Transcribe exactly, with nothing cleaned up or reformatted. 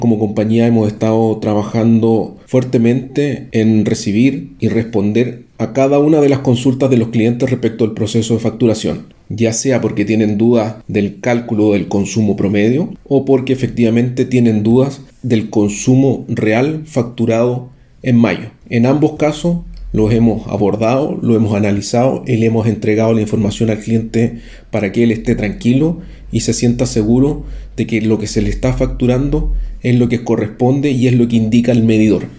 Como compañía hemos estado trabajando fuertemente en recibir y responder a cada una de las consultas de los clientes respecto al proceso de facturación, ya sea porque tienen dudas del cálculo del consumo promedio o porque efectivamente tienen dudas del consumo real facturado en mayo. En ambos casos los hemos abordado, lo hemos analizado y le hemos entregado la información al cliente para que él esté tranquilo y se sienta seguro de que lo que se le está facturando es lo que corresponde y es lo que indica el medidor.